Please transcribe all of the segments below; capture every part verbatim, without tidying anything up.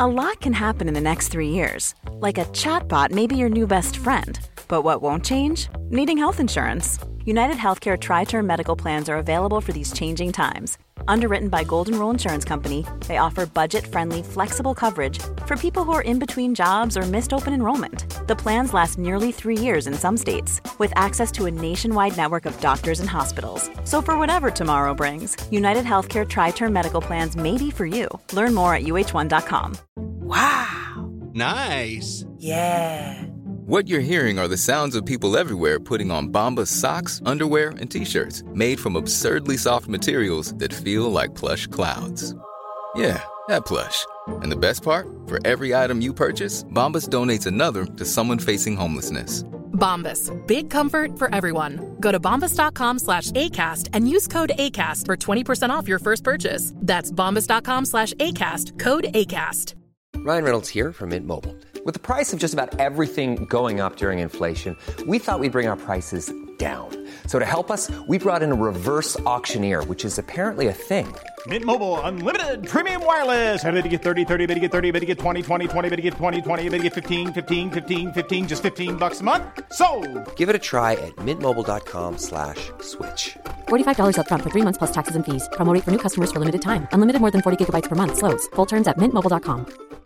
A lot can happen in the next three years. Like a chatbot may be your new best friend. But what won't change? Needing health insurance. United Healthcare Tri-Term Medical Plans are available for these changing times. Underwritten by Golden Rule Insurance Company, they offer budget-friendly, flexible coverage for people who are in between jobs or missed open enrollment. The plans last nearly three years in some states, with access to a nationwide network of doctors and hospitals. So for whatever tomorrow brings, United Healthcare Tri-Term Medical Plans may be for you. Learn more at U H one dot com. Wow. Nice. Yeah. What you're hearing are the sounds of people everywhere putting on Bombas socks, underwear, and T-shirts made from absurdly soft materials that feel like plush clouds. Yeah, that plush. And the best part? For every item you purchase, Bombas donates another to someone facing homelessness. Bombas. Big comfort for everyone. Go to bombas.com slash ACAST and use code ACAST for twenty percent off your first purchase. That's bombas.com slash ACAST. Code ACAST. Ryan Reynolds here from Mint Mobile. With the price of just about everything going up during inflation, we thought we'd bring our prices down. So to help us, we brought in a reverse auctioneer, which is apparently a thing. Mint Mobile Unlimited Premium Wireless. How to get thirty, thirty, how to get thirty, how to get twenty, twenty, twenty, how to get twenty, twenty, how to get fifteen, fifteen, fifteen, fifteen, just fifteen bucks a month? Sold! Give it a try at mintmobile.com slash switch. forty-five dollars up front for three months plus taxes and fees. Promo rate for new customers for limited time. Unlimited more than forty gigabytes per month. Slows full terms at mint mobile dot com.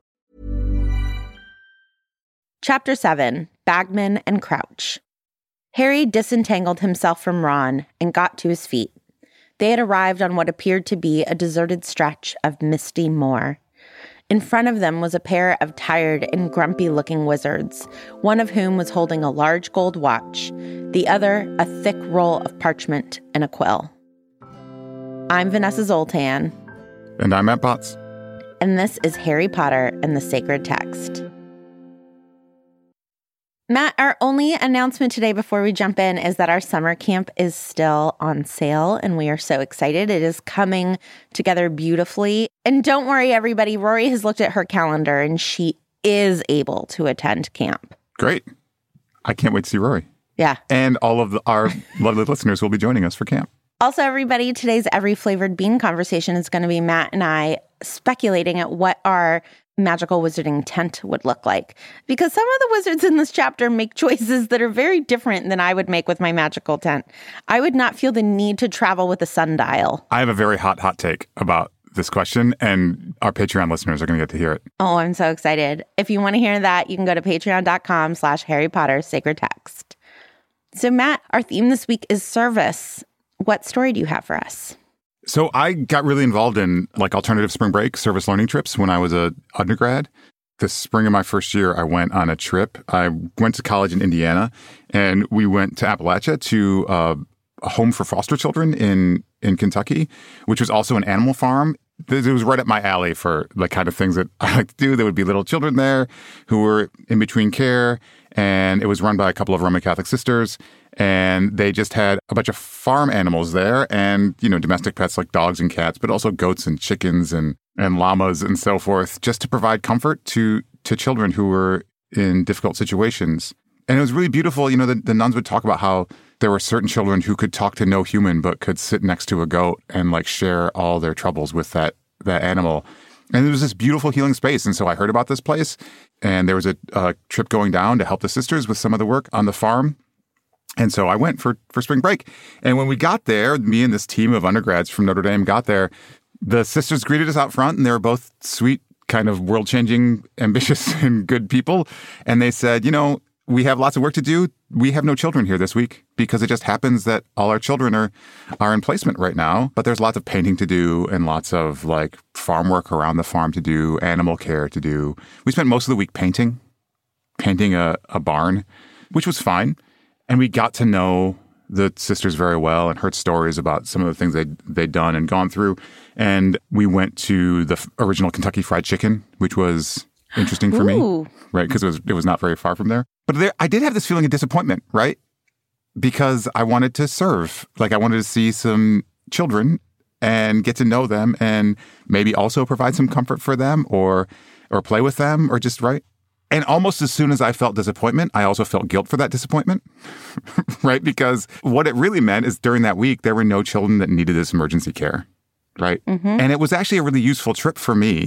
Chapter seven, Bagman and Crouch. Harry disentangled himself from Ron and got to his feet. They had arrived on what appeared to be a deserted stretch of misty moor. In front of them was a pair of tired and grumpy-looking wizards, one of whom was holding a large gold watch, the other a thick roll of parchment and a quill. I'm Vanessa Zoltan. And I'm Matt Potts. And this is Harry Potter and the Sacred Text. Matt, our only announcement today before we jump in is that our summer camp is still on sale, and we are so excited. It is coming together beautifully. And don't worry, everybody. Rory has looked at her calendar, and she is able to attend camp. Great. I can't wait to see Rory. Yeah. And all of the, our lovely listeners will be joining us for camp. Also, everybody, today's Every Flavored Bean conversation is going to be Matt and I speculating at what our magical wizarding tent would look like. Because some of the wizards in this chapter make choices that are very different than I would make with my magical tent. I would not feel the need to travel with a sundial. I have a very hot, hot take about this question, and our Patreon listeners are going to get to hear it. Oh, I'm so excited. If you want to hear that, you can go to patreon.com slash Harry Potter Sacred Text. So, Matt, our theme this week is service. What story do you have for us? So I got really involved in like alternative spring break service learning trips when I was a undergrad. The spring of my first year, I went on a trip. I went to college in Indiana, and we went to Appalachia to uh, a home for foster children in, in Kentucky, which was also an animal farm. It was right up my alley for the kind of things that I like to do. There would be little children there who were in between care, and it was run by a couple of Roman Catholic sisters. And they just had a bunch of farm animals there and, you know, domestic pets like dogs and cats, but also goats and chickens and, and llamas and so forth, just to provide comfort to to children who were in difficult situations. And it was really beautiful. You know, the, the nuns would talk about how there were certain children who could talk to no human, but could sit next to a goat and like share all their troubles with that that animal. And it was this beautiful healing space. And so I heard about this place, and there was a, a trip going down to help the sisters with some of the work on the farm. And so I went for, for spring break. And when we got there, me and this team of undergrads from Notre Dame got there, the sisters greeted us out front, and they were both sweet, kind of world-changing, ambitious, and good people. And they said, you know, we have lots of work to do. We have no children here this week because it just happens that all our children are, are in placement right now. But there's lots of painting to do and lots of like farm work around the farm to do, animal care to do. We spent most of the week painting, painting a, a barn, which was fine. And we got to know the sisters very well and heard stories about some of the things they'd, they'd done and gone through. And we went to the f- original Kentucky Fried Chicken, which was interesting for Ooh. me, right? Because it was, it was not very far from there. But there, I did have this feeling of disappointment, right? Because I wanted to serve. Like I wanted to see some children and get to know them and maybe also provide some comfort for them or or play with them or just, right? And almost as soon as I felt disappointment, I also felt guilt for that disappointment, right? Because what it really meant is during that week, there were no children that needed this emergency care, right? Mm-hmm. And it was actually a really useful trip for me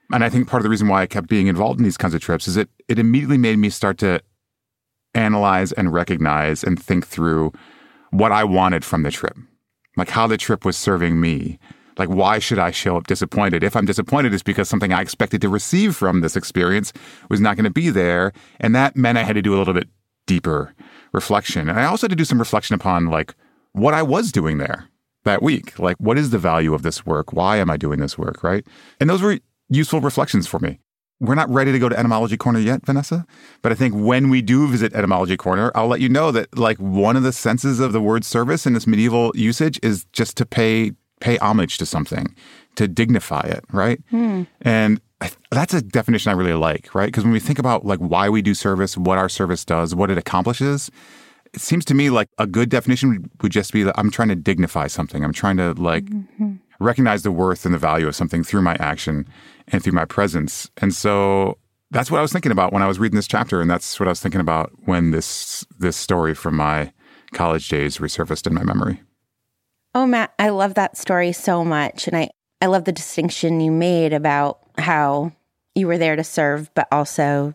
and I think part of the reason why I kept being involved in these kinds of trips is it it immediately made me start to analyze and recognize and think through what I wanted from the trip, like how the trip was serving me. Like, why should I show up disappointed? If I'm disappointed, it's because something I expected to receive from this experience was not going to be there. And that meant I had to do a little bit deeper reflection. And I also had to do some reflection upon, like, what I was doing there that week. Like, what is the value of this work? Why am I doing this work, right? And those were useful reflections for me. We're not ready to go to Etymology Corner yet, Vanessa. But I think when we do visit Etymology Corner, I'll let you know that, like, one of the senses of the word service in this medieval usage is just to pay pay homage to something, to dignify it, right? Mm. And I, that's a definition I really like, right? Because when we think about like why we do service, what our service does, what it accomplishes, it seems to me like a good definition would, would just be that I'm trying to dignify something. I'm trying to like mm-hmm. recognize the worth and the value of something through my action and through my presence. And so that's what I was thinking about when I was reading this chapter, and that's what I was thinking about when this this story from my college days resurfaced in my memory. Oh, Matt, I love that story so much. And I, I love the distinction you made about how you were there to serve, but also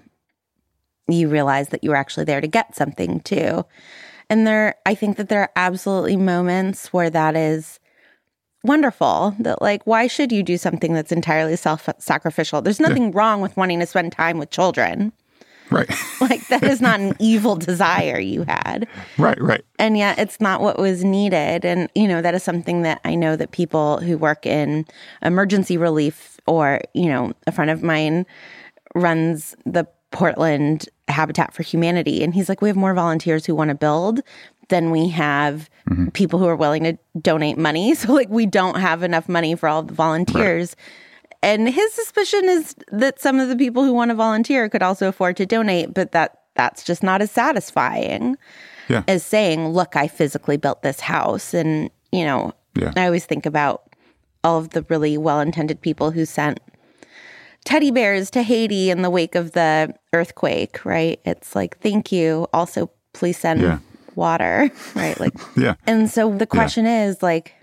you realized that you were actually there to get something too. And there, I think that there are absolutely moments where that is wonderful. That like, why should you do something that's entirely self-sacrificial? There's nothing yeah. wrong with wanting to spend time with children. Right. Like, that is not an evil desire you had. Right, right. And yet it's not what was needed. And, you know, that is something that I know that people who work in emergency relief, or, you know, a friend of mine runs the Portland Habitat for Humanity. And he's like, we have more volunteers who want to build than we have mm-hmm. people who are willing to donate money. So, like, we don't have enough money for all of the volunteers. Right. And his suspicion is that some of the people who want to volunteer could also afford to donate, but that that's just not as satisfying yeah. as saying, look, I physically built this house. And, you know, yeah. I always think about all of the really well-intended people who sent teddy bears to Haiti in the wake of the earthquake, right? It's like, thank you. Also, please send yeah. water, right? Like, yeah. And so the question yeah. is, like,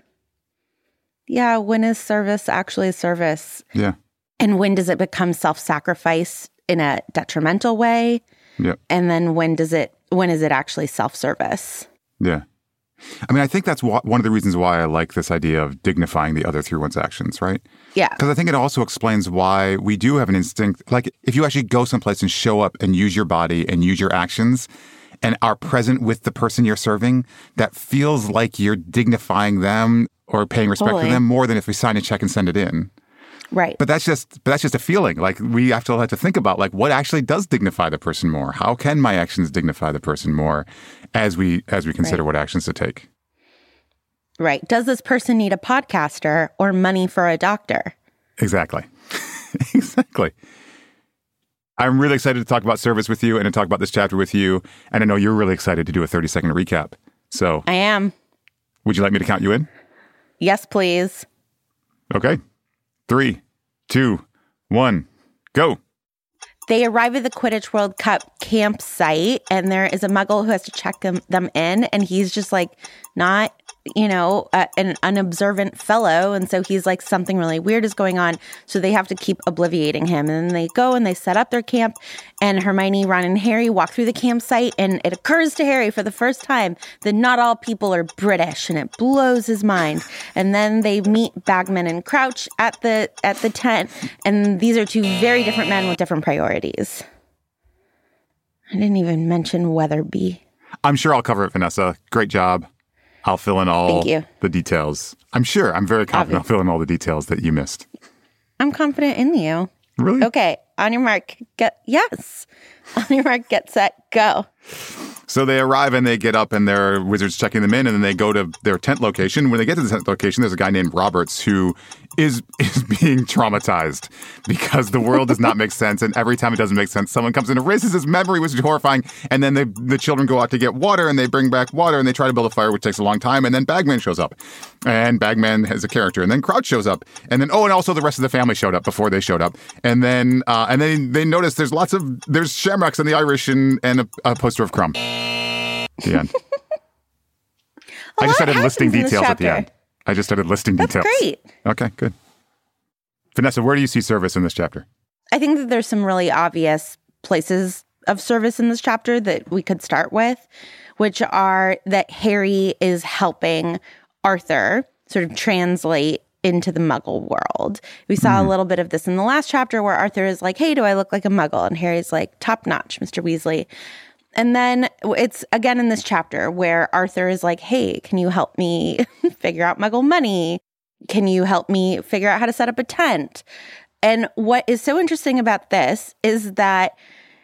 yeah, when is service actually service? Yeah. And when does it become self-sacrifice in a detrimental way? Yeah. And then when does it, when is it actually self-service? Yeah. I mean, I think that's wh- one of the reasons why I like this idea of dignifying the other through one's actions, right? Yeah. Because I think it also explains why we do have an instinct, like if you actually go someplace and show up and use your body and use your actions and are present with the person you're serving, that feels like you're dignifying them or paying respect totally. to them more than if we sign a check and send it in. Right. But that's just but that's just a feeling. Like, we have to have to think about, like, what actually does dignify the person more? How can my actions dignify the person more as we as we consider right. what actions to take? Right. Does this person need a podcaster or money for a doctor? Exactly. Exactly. I'm really excited to talk about service with you and to talk about this chapter with you. And I know you're really excited to do a thirty-second recap. So I am. Would you like me to count you in? Yes, please. Okay. Three, two, one, go. They arrive at the Quidditch World Cup campsite, and there is a muggle who has to check them, them in, and he's just like not, you know, uh, an unobservant fellow. And so he's like, something really weird is going on. So they have to keep obliviating him. And then they go and they set up their camp, and Hermione, Ron, and Harry walk through the campsite, and it occurs to Harry for the first time that not all people are British, and it blows his mind. And then they meet Bagman and Crouch at the at the tent, and these are two very different men with different priorities. I didn't even mention Weatherby. I'm sure I'll cover it, Vanessa. Great job. I'll fill in all the details. I'm sure. I'm very confident Obvious. I'll fill in all the details that you missed. I'm confident in you. Really? Okay. On your mark, get, yes. On your mark, get set, go. So they arrive and they get up and their wizards checking them in, and then they go to their tent location. When they get to the tent location, there's a guy named Roberts who is is being traumatized because the world does not make sense. And every time it doesn't make sense, someone comes and erases his memory, which is horrifying. And then they, the children go out to get water, and they bring back water, and they try to build a fire, which takes a long time. And then Bagman shows up. And Bagman has a character. And then Crouch shows up. And then, oh, and also the rest of the family showed up before they showed up. And then uh, and then they notice there's lots of, there's shamrocks and the Irish and, and a, a poster of Crumb. The end. I just started listing details at the end. I just started listing That's details. Great. Okay, good. Vanessa, where do you see service in this chapter? I think that there's some really obvious places of service in this chapter that we could start with, which are that Harry is helping Arthur sort of translate into the Muggle world. We saw mm. a little bit of this in the last chapter where Arthur is like, hey, do I look like a Muggle? And Harry's like, top notch, Mister Weasley. And then it's again in this chapter where Arthur is like, hey, can you help me figure out Muggle money? Can you help me figure out how to set up a tent? And what is so interesting about this is that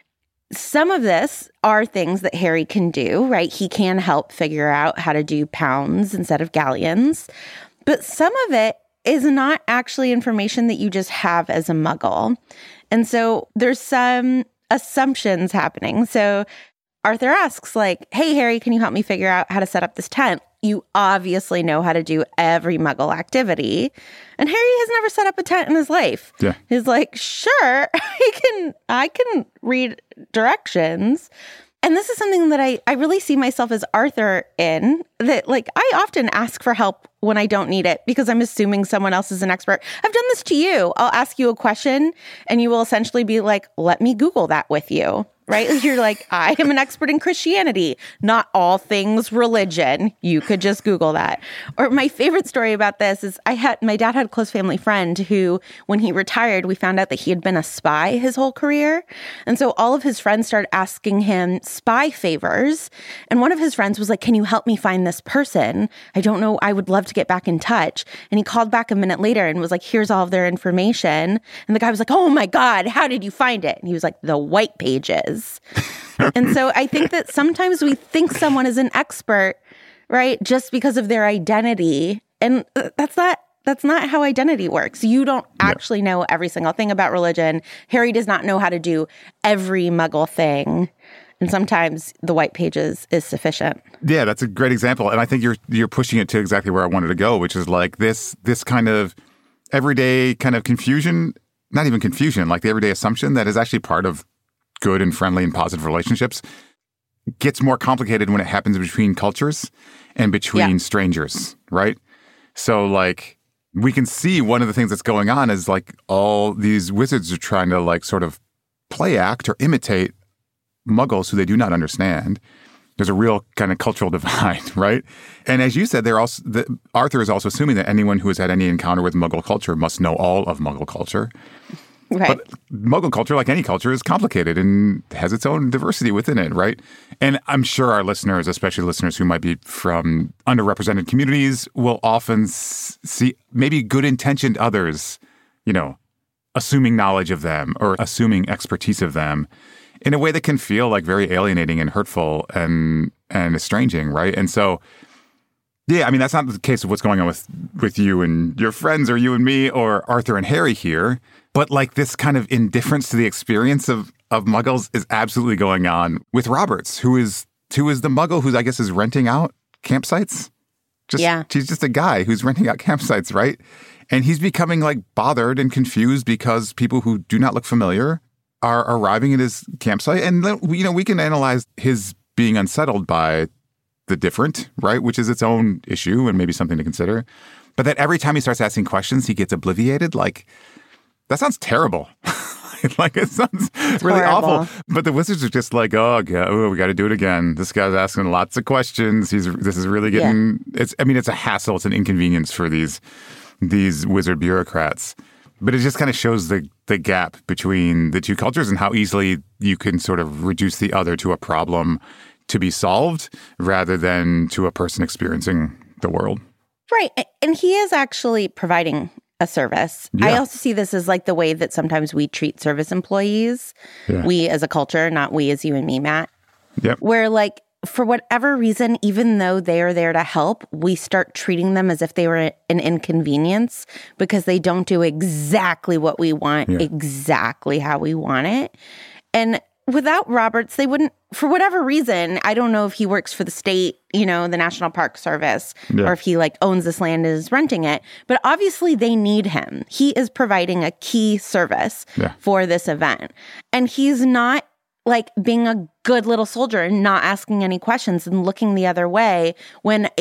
some of this are things that Harry can do, right? He can help figure out how to do pounds instead of galleons. But some of it is not actually information that you just have as a Muggle. And so there's some assumptions happening. So Arthur asks, like, hey, Harry, can you help me figure out how to set up this tent? You obviously know how to do every Muggle activity. And Harry has never set up a tent in his life. Yeah. He's like, sure, I can, I can read directions. And this is something that I, I really see myself as Arthur in, that like I often ask for help when I don't need it because I'm assuming someone else is an expert. I've done this to you. I'll ask you a question and you will essentially be like, let me Google that with you. Right? You're like, I am an expert in Christianity, not all things religion. You could just Google that. Or my favorite story about this is I had, my dad had a close family friend who, when he retired, we found out that he had been a spy his whole career. And so all of his friends started asking him spy favors. And one of his friends was like, can you help me find this person? I don't know. I would love to get back in touch. And he called back a minute later and was like, here's all of their information. And the guy was like, oh my God, how did you find it? And he was like, the white pages. And so I think that sometimes we think someone is an expert, right, just because of their identity. And that's not that's not how identity works. You don't actually know every single thing about religion. Harry does not know how to do every Muggle thing. And sometimes the white pages is sufficient. Yeah, that's a great example. And I think you're you're pushing it to exactly where I wanted to go, which is like this this kind of everyday kind of confusion, not even confusion, like the everyday assumption that is actually part of good and friendly and positive relationships gets more complicated when it happens between cultures and between yeah. strangers, right? So like we can see one of the things that's going on is like all these wizards are trying to like sort of play act or imitate Muggles who they do not understand. There's a real kind of cultural divide, right? And as you said, they're also the, Arthur is also assuming that anyone who has had any encounter with Muggle culture must know all of Muggle culture. Right. But Muggle culture, like any culture, is complicated and has its own diversity within it, right? And I'm sure our listeners, especially listeners who might be from underrepresented communities, will often see maybe good-intentioned others, you know, assuming knowledge of them or assuming expertise of them in a way that can feel like very alienating and hurtful and and estranging, right? And so, yeah, I mean, that's not the case of what's going on with, with you and your friends or you and me or Arthur and Harry here. But like this kind of indifference to the experience of, of Muggles is absolutely going on with Roberts, who is who is the Muggle who I guess is renting out campsites. Just, yeah. He's just a guy who's renting out campsites, right? And he's becoming like bothered and confused because people who do not look familiar are arriving at his campsite. And, you know, we can analyze his being unsettled by the different, right? Which is its own issue and maybe something to consider. But that every time he starts asking questions, he gets obliviated. Like, that sounds terrible. Like, it sounds it's really horrible. Awful. But the wizards are just like, oh, God, oh we got to do it again. This guy's asking lots of questions. He's This is really getting, yeah. it's. I mean, it's a hassle. It's an inconvenience for these these wizard bureaucrats. But it just kind of shows the, the gap between the two cultures and how easily you can sort of reduce the other to a problem to be solved rather than to a person experiencing the world. Right. And he is actually providing a service. Yeah. I also see this as like the way that sometimes we treat service employees. Yeah. We as a culture, not we as you and me, Matt. Yep. Where like, for whatever reason, even though they are there to help, we start treating them as if they were an inconvenience because they don't do exactly what we want, yeah. exactly how we want it. And without Roberts, they wouldn't, for whatever reason, I don't know if he works for the state, you know, the National Park Service, yeah. or if he like owns this land and is renting it, but obviously they need him. He is providing a key service yeah. for this event. And he's not like being a good little soldier and not asking any questions and looking the other way when a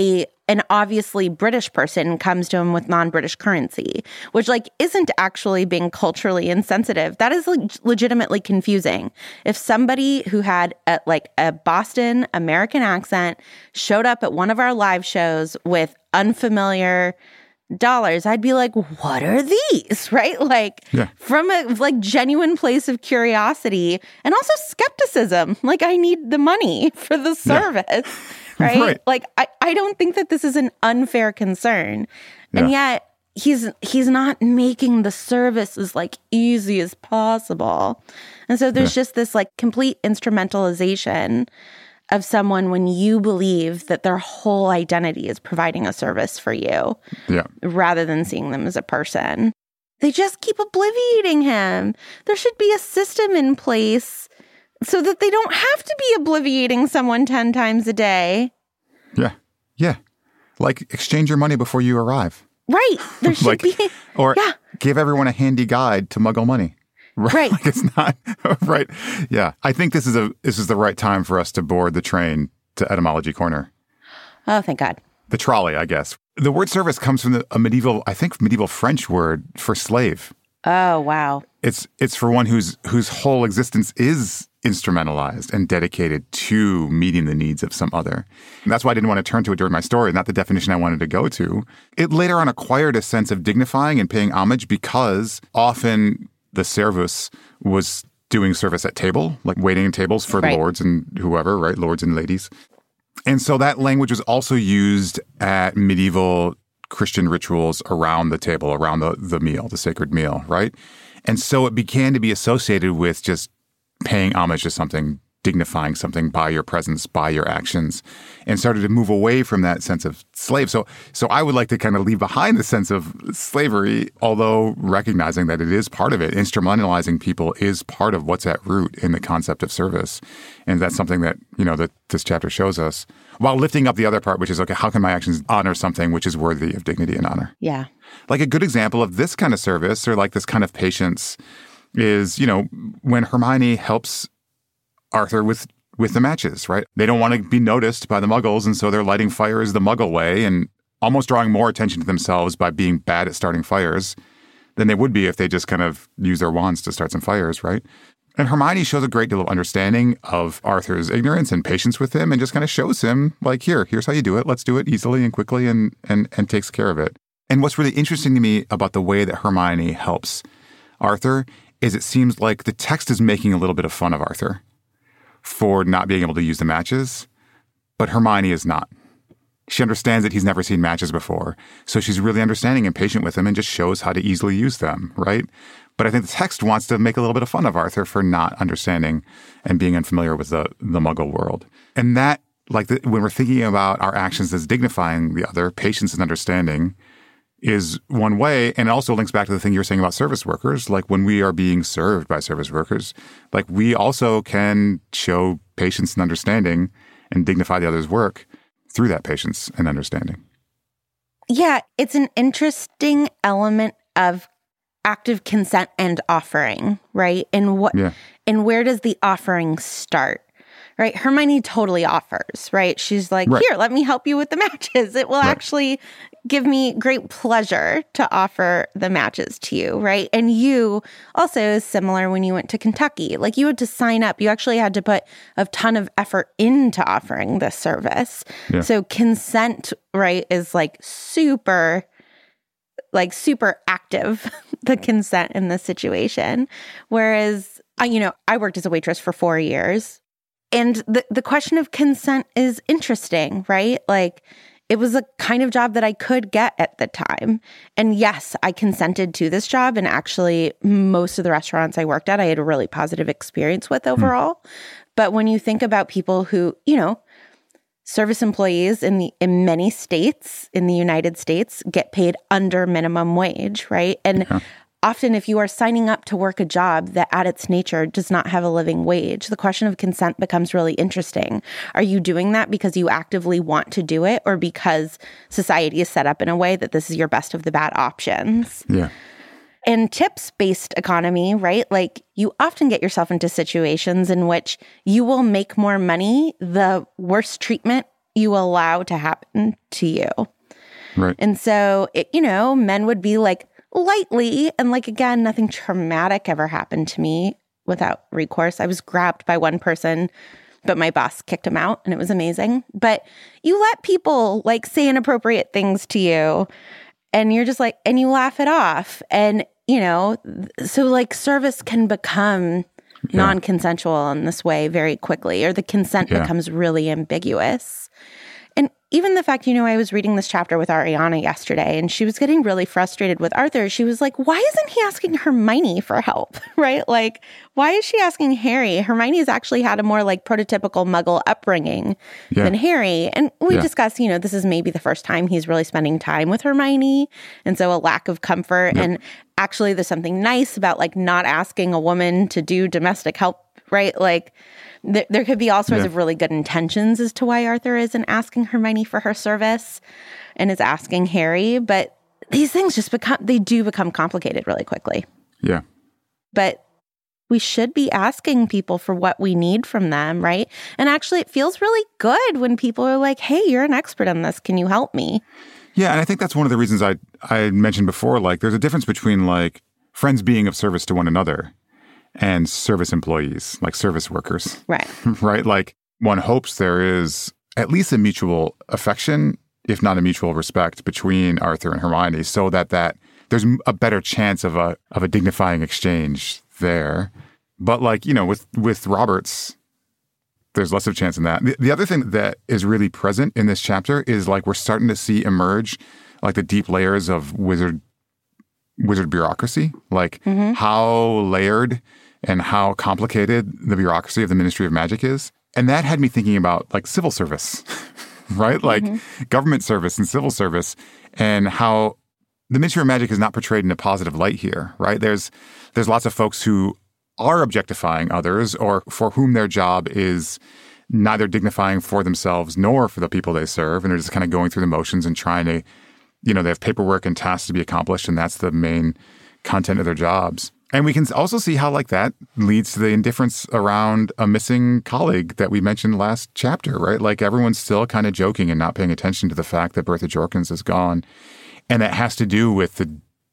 an obviously British person comes to him with non-British currency, which like isn't actually being culturally insensitive. That is like legitimately confusing. If somebody who had a, like a Boston American accent showed up at one of our live shows with unfamiliar dollars, I'd be like, what are these? Right? Like yeah. from a like genuine place of curiosity and also skepticism. Like I need the money for the service. Yeah. Right? right? Like, I, I don't think that this is an unfair concern. Yeah. And yet, he's he's not making the service as, like, easy as possible. And so there's yeah. just this, like, complete instrumentalization of someone when you believe that their whole identity is providing a service for you. Yeah. Rather than seeing them as a person. They just keep obliviating him. There should be a system in place so that they don't have to be obliviating someone ten times a day. Yeah. Yeah. Like, exchange your money before you arrive. Right. There should like, be. Or yeah. give everyone a handy guide to muggle money. Right. right. Like it's not. Right. Yeah. I think this is a this is the right time for us to board the train to Etymology Corner. Oh, thank God. The trolley, I guess. The word service comes from the, a medieval, I think, medieval French word for slave. Oh, wow. It's it's for one whose whose whole existence is instrumentalized and dedicated to meeting the needs of some other. And that's why I didn't want to turn to it during my story, not the definition I wanted to go to. It later on acquired a sense of dignifying and paying homage because often the servus was doing service at table, like waiting in tables for right. lords and whoever, right? Lords and ladies. And so that language was also used at medieval Christian rituals around the table, around the, the meal, the sacred meal, right? And so it began to be associated with just paying homage to something, dignifying something by your presence, by your actions, and started to move away from that sense of slave. So so I would like to kind of leave behind the sense of slavery, although recognizing that it is part of it. Instrumentalizing people is part of what's at root in the concept of service. And that's something that, you know, that this chapter shows us, while lifting up the other part, which is, okay, how can my actions honor something which is worthy of dignity and honor? Yeah. Like a good example of this kind of service or like this kind of patience is, you know, when Hermione helps Arthur with with the matches, right? They don't want to be noticed by the Muggles, and so they're lighting fires the Muggle way and almost drawing more attention to themselves by being bad at starting fires than they would be if they just kind of use their wands to start some fires, right? And Hermione shows a great deal of understanding of Arthur's ignorance and patience with him and just kind of shows him, like, here, here's how you do it. Let's do it easily and quickly and and and takes care of it. And what's really interesting to me about the way that Hermione helps Arthur is it seems like the text is making a little bit of fun of Arthur for not being able to use the matches, but Hermione is not. She understands that he's never seen matches before, so she's really understanding and patient with him and just shows how to easily use them, right? But I think the text wants to make a little bit of fun of Arthur for not understanding and being unfamiliar with the, the Muggle world. And that, like, the, when we're thinking about our actions as dignifying the other, patience and understanding is one way, and it also links back to the thing you were saying about service workers. Like when we are being served by service workers, like we also can show patience and understanding and dignify the other's work through that patience and understanding. Yeah, it's an interesting element of active consent and offering, right? And what yeah. and where does the offering start? Right? Hermione totally offers, right? She's like, right. Here, let me help you with the matches. It will right. actually give me great pleasure to offer the matches to you, right? And you also is similar when you went to Kentucky. Like you had to sign up. You actually had to put a ton of effort into offering this service. Yeah. So consent, right, is like super, like super active, the consent in this situation. Whereas, you know, I worked as a waitress for four years. And the, the question of consent is interesting, right? Like, it was a kind of job that I could get at the time. And yes, I consented to this job. And actually, most of the restaurants I worked at, I had a really positive experience with overall. Mm. But when you think about people who, you know, service employees in the in many states in the United States get paid under minimum wage, right? And yeah. Often, if you are signing up to work a job that at its nature does not have a living wage, the question of consent becomes really interesting. Are you doing that because you actively want to do it or because society is set up in a way that this is your best of the bad options? Yeah. In tips-based economy, right, like you often get yourself into situations in which you will make more money the worse treatment you allow to happen to you. Right. And so, it, you know, men would be like lightly, and like, again, nothing traumatic ever happened to me without recourse. I was grabbed by one person, but my boss kicked him out, and it was amazing. But you let people like say inappropriate things to you, and you're just like, and you laugh it off. And, you know, so like service can become yeah. non-consensual in this way very quickly, or the consent yeah. becomes really ambiguous. And even the fact, you know, I was reading this chapter with Ariana yesterday, and she was getting really frustrated with Arthur. She was like, why isn't he asking Hermione for help, right? Like, why is she asking Harry? Hermione has actually had a more like prototypical Muggle upbringing yeah. than Harry. And we yeah. discussed, you know, this is maybe the first time he's really spending time with Hermione. And so a lack of comfort. Yep. And actually there's something nice about like not asking a woman to do domestic help, right? Like, There, there could be all sorts yeah. of really good intentions as to why Arthur isn't asking Hermione for her service and is asking Harry. But these things just become, they do become complicated really quickly. Yeah. But we should be asking people for what we need from them, right? And actually, it feels really good when people are like, hey, you're an expert on this. Can you help me? Yeah. And I think that's one of the reasons I, I mentioned before, like, there's a difference between like friends being of service to one another and service employees, like service workers. Right. Right? Like, one hopes there is at least a mutual affection, if not a mutual respect, between Arthur and Hermione, so that, that there's a better chance of a of a dignifying exchange there. But like, you know, with, with Roberts, there's less of a chance in that. The, the other thing that is really present in this chapter is like we're starting to see emerge like the deep layers of wizard wizard bureaucracy, like mm-hmm. how layered and how complicated the bureaucracy of the Ministry of Magic is. And that had me thinking about like civil service, right? Like mm-hmm. government service and civil service, and how the Ministry of Magic is not portrayed in a positive light here, right? There's there's lots of folks who are objectifying others, or for whom their job is neither dignifying for themselves nor for the people they serve. And they're just kind of going through the motions and trying to, you know, they have paperwork and tasks to be accomplished, and that's the main content of their jobs. And we can also see how, like, that leads to the indifference around a missing colleague that we mentioned last chapter, right? Like, everyone's still kind of joking and not paying attention to the fact that Bertha Jorkins is gone. And that has to do with the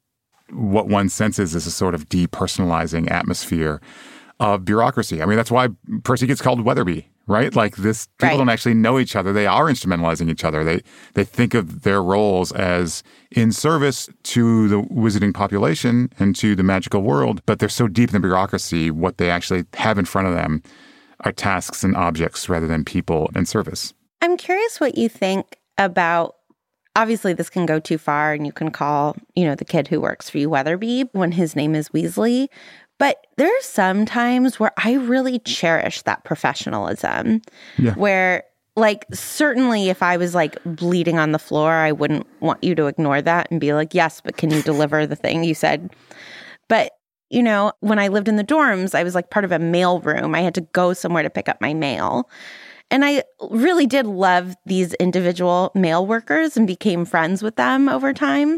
what one senses is a sort of depersonalizing atmosphere of bureaucracy. I mean, that's why Percy gets called Weatherby, right? Like, this, people right. don't actually know each other. They are instrumentalizing each other. They they think of their roles as in service to the wizarding population and to the magical world, but they're so deep in the bureaucracy, what they actually have in front of them are tasks and objects rather than people and service. I'm curious what you think about, obviously this can go too far, and you can call, you know, the kid who works for you Weatherby when his name is Weasley. But there are some times where I really cherish that professionalism, yeah. where, like, certainly if I was, like, bleeding on the floor, I wouldn't want you to ignore that and be like, yes, but can you deliver the thing you said? But, you know, when I lived in the dorms, I was, like, part of a mail room. I had to go somewhere to pick up my mail. And I really did love these individual mail workers and became friends with them over time.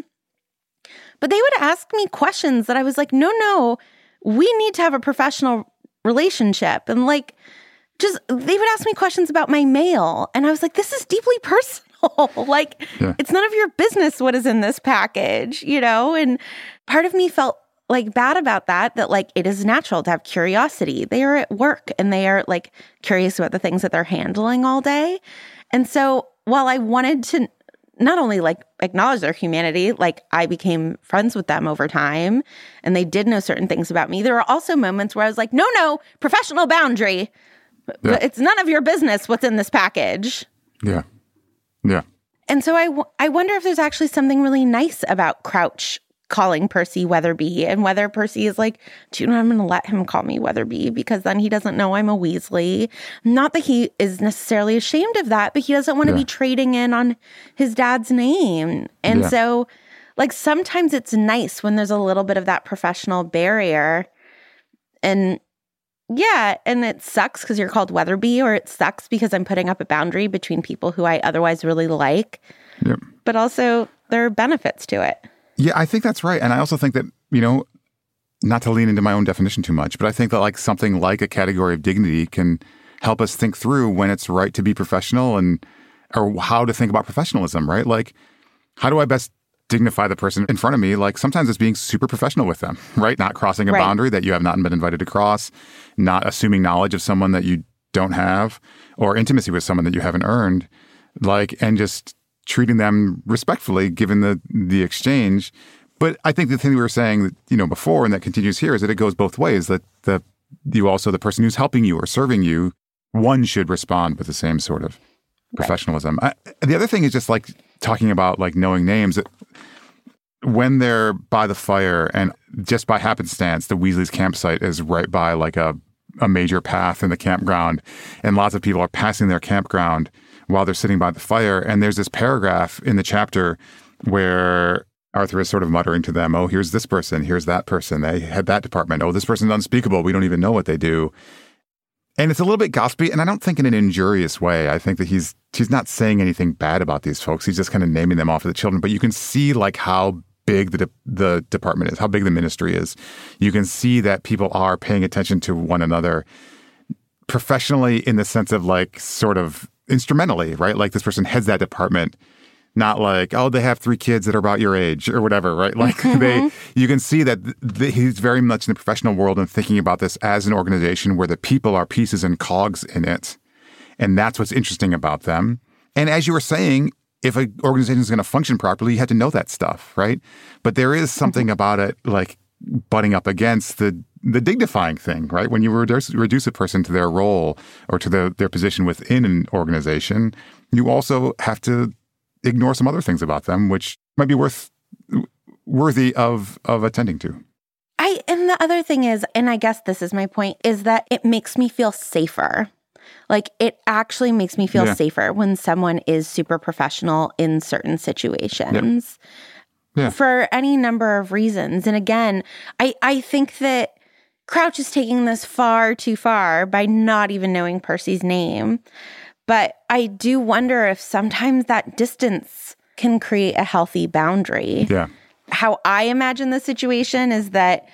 But they would ask me questions that I was like, no, no, we need to have a professional relationship. And like, just, they would ask me questions about my mail. And I was like, this is deeply personal. Like, yeah. it's none of your business what is in this package, you know? And part of me felt like bad about that, that like, it is natural to have curiosity. They are at work and they are like curious about the things that they're handling all day. And so while I wanted to not only like acknowledge their humanity, like I became friends with them over time and they did know certain things about me. There were also moments where I was like, no, no, professional boundary. Yeah. It's none of your business what's in this package. Yeah. Yeah. And so I, w- I wonder if there's actually something really nice about Crouch calling Percy Weatherby, and whether Percy is like, do you know, I'm going to let him call me Weatherby because then he doesn't know I'm a Weasley. Not that he is necessarily ashamed of that, but he doesn't want to yeah. be trading in on his dad's name. And yeah. so, like, sometimes it's nice when there's a little bit of that professional barrier. And yeah, and it sucks because you're called Weatherby, or it sucks because I'm putting up a boundary between people who I otherwise really like. Yep. But also, there are benefits to it. Yeah, I think that's right. And I also think that, you know, not to lean into my own definition too much, but I think that like something like a category of dignity can help us think through when it's right to be professional and or how to think about professionalism, right? Like, how do I best dignify the person in front of me? Like, sometimes it's being super professional with them, right? Not crossing a Right. boundary that you have not been invited to cross, not assuming knowledge of someone that you don't have, or intimacy with someone that you haven't earned, like, and just treating them respectfully given the the exchange. But I think the thing we were saying, you know, before, and that continues here, is that it goes both ways. That the you also, the person who's helping you or serving you, one should respond with the same sort of professionalism. I, the other thing is just like talking about like knowing names. When they're by the fire, and just by happenstance, the Weasley's campsite is right by like a, a major path in the campground, and lots of people are passing their campground while they're sitting by the fire. And there's this paragraph in the chapter where Arthur is sort of muttering to them, oh, here's this person, here's that person, they had that department, oh, this person's unspeakable, we don't even know what they do. And it's a little bit gossipy, and I don't think in an injurious way. I think that he's he's not saying anything bad about these folks. He's just kind of naming them off of the children. But you can see like how big the de- the department is, how big the ministry is. You can see that people are paying attention to one another professionally, in the sense of like sort of instrumentally, right? Like this person heads that department, not like, oh, they have three kids that are about your age or whatever, right? Like mm-hmm. they, you can see that th- th- he's very much in the professional world and thinking about this as an organization where the people are pieces and cogs in it. And that's what's interesting about them. And as you were saying, if an organization is going to function properly, you have to know that stuff, right? But there is something mm-hmm. about it like butting up against the the dignifying thing, right? When you reduce, reduce a person to their role or to the, their position within an organization, you also have to ignore some other things about them, which might be worth worthy of of attending to. I and the other thing is, and I guess this is my point, is that it makes me feel safer. Like it actually makes me feel yeah. safer when someone is super professional in certain situations. Yeah. Yeah. For any number of reasons. And again, I, I think that Crouch is taking this far too far by not even knowing Percy's name. But I do wonder if sometimes that distance can create a healthy boundary. Yeah. How I imagine the situation is that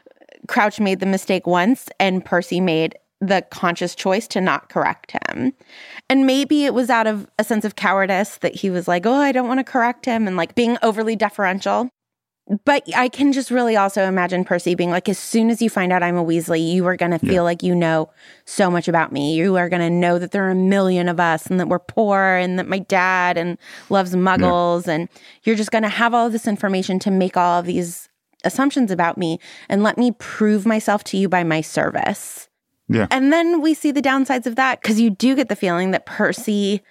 Crouch made the mistake once and Percy made the conscious choice to not correct him. And maybe it was out of a sense of cowardice that he was like, oh, I don't want to correct him, and like being overly deferential. But I can just really also imagine Percy being like, as soon as you find out I'm a Weasley, you are going to feel yeah. like you know so much about me. You are going to know that there are a million of us and that we're poor and that my dad and loves muggles. Yeah. And you're just going to have all of this information to make all of these assumptions about me and let me prove myself to you by my service. Yeah. And then we see the downsides of that, because you do get the feeling that Percy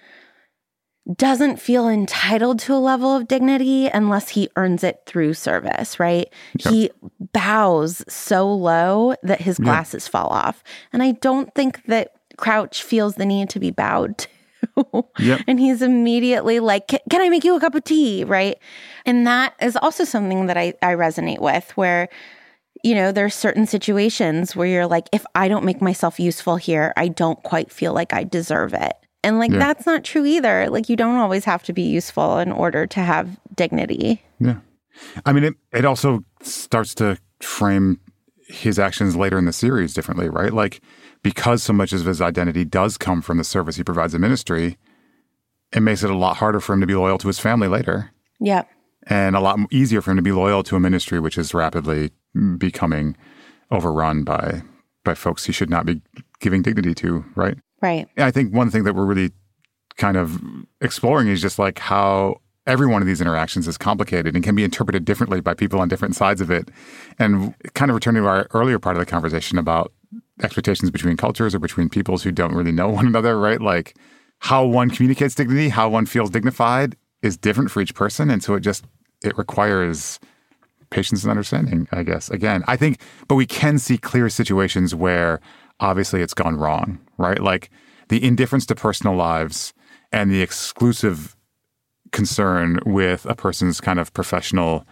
doesn't feel entitled to a level of dignity unless he earns it through service, right? Yep. He bows so low that his glasses yep. fall off. And I don't think that Crouch feels the need to be bowed to. Yep. And he's immediately like, can I make you a cup of tea, right? And that is also something that I, I resonate with, where, you know, there's certain situations where you're like, if I don't make myself useful here, I don't quite feel like I deserve it. And like, yeah. that's not true either. Like, you don't always have to be useful in order to have dignity. Yeah. I mean, it, it also starts to frame his actions later in the series differently, right? Like, because so much of his identity does come from the service he provides the ministry, it makes it a lot harder for him to be loyal to his family later. Yeah. And a lot easier for him to be loyal to a ministry which is rapidly becoming overrun by by folks he should not be giving dignity to, right? Right. I think one thing that we're really kind of exploring is just like how every one of these interactions is complicated and can be interpreted differently by people on different sides of it. And kind of returning to our earlier part of the conversation about expectations between cultures or between peoples who don't really know one another, right? Like how one communicates dignity, how one feels dignified is different for each person. And so it just, it requires patience and understanding, I guess. Again, I think, but we can see clear situations where obviously it's gone wrong, right? Like the indifference to personal lives and the exclusive concern with a person's kind of professional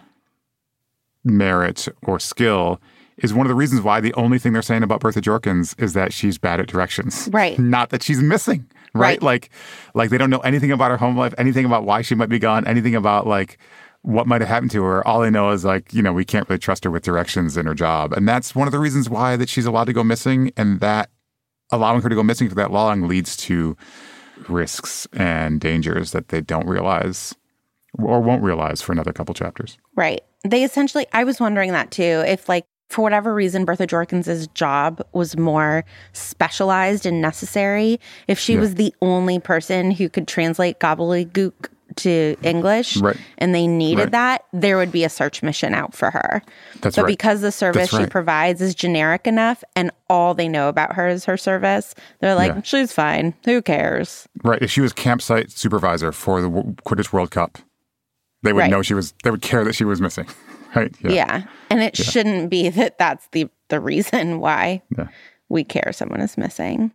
merit or skill is one of the reasons why the only thing they're saying about Bertha Jorkins is that she's bad at directions. Right. Not that she's missing, right? Right. Like, like they don't know anything about her home life, anything about why she might be gone, anything about like what might have happened to her. All they know is like, you know, we can't really trust her with directions in her job. And that's one of the reasons why that she's allowed to go missing, and that allowing her to go missing for that long leads to risks and dangers that they don't realize or won't realize for another couple chapters. Right. They essentially, I was wondering that too, if like, for whatever reason, Bertha Jorkins's job was more specialized and necessary. If she yeah. was the only person who could translate gobbledygook to English right. and they needed right. that, there would be a search mission out for her. That's but right. because the service right. she provides is generic enough and all they know about her is her service, they're like, yeah. she's fine. Who cares? Right. If she was campsite supervisor for the Quidditch World Cup, they would right. know she was, they would care that she was missing. Right. Yeah. yeah. And it yeah. shouldn't be that that's the, the reason why yeah. we care someone is missing.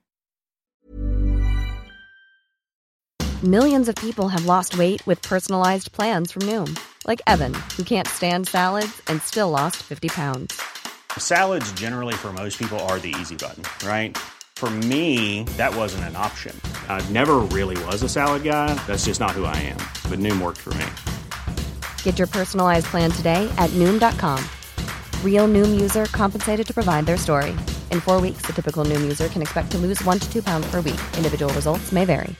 Millions of people have lost weight with personalized plans from Noom. Like Evan, who can't stand salads and still lost fifty pounds. Salads generally for most people are the easy button, right? For me, that wasn't an option. I never really was a salad guy. That's just not who I am. But Noom worked for me. Get your personalized plan today at Noom dot com. Real Noom user compensated to provide their story. In four weeks, the typical Noom user can expect to lose one to two pounds per week. Individual results may vary.